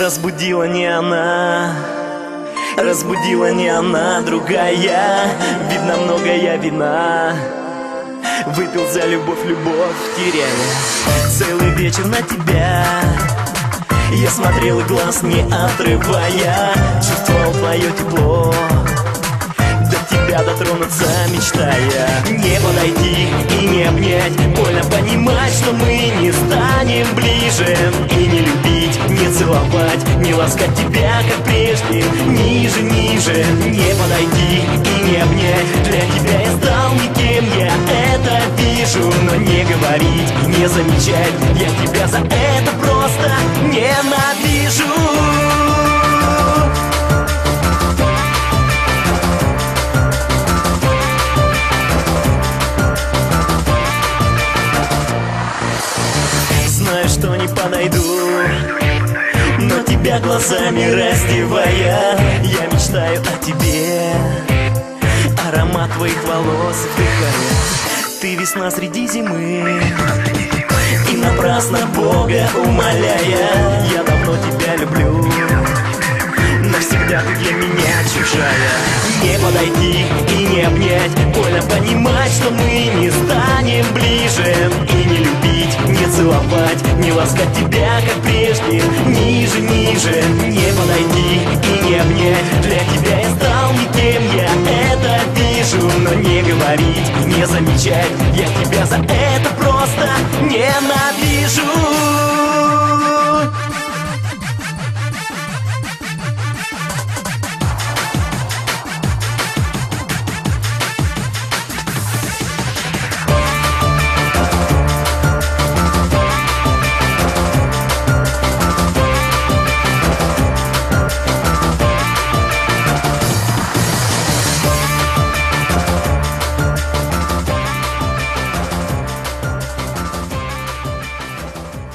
Разбудила не она, разбудила не она, другая. Видно, многое вина. Выпил за любовь, любовь теряя. Целый вечер на тебя я смотрел и глаз не отрывая. Чувствовал твое тепло, до тебя дотронуться мечтая. Не подойти и не обнять, больно понимать, что мы не станем ближе. И не любить, не целовать, не ласкать тебя, как прежде. Ниже, ниже, не подойти и не обнять. Для тебя я стал никем, я это вижу. Но не говорить и не замечать, я тебя за это просто ненавижу. Знаю, что не подойду, но тебя глазами раздевая, я мечтаю о тебе, аромат твоих волос вдыхая. Ты весна среди зимы, и напрасно Бога умоляя. Я давно тебя люблю, навсегда ты для меня чужая. Не подойти и не обнять, больно понимать, что мы не станем ближе. И не любить, не целовать, не ласкать тебя, как прежде. Ниже, ниже, не подойти и не обнять. Для тебя я стал никем, я это вижу. Но не говорить и не замечать, я тебя за это просто ненавижу.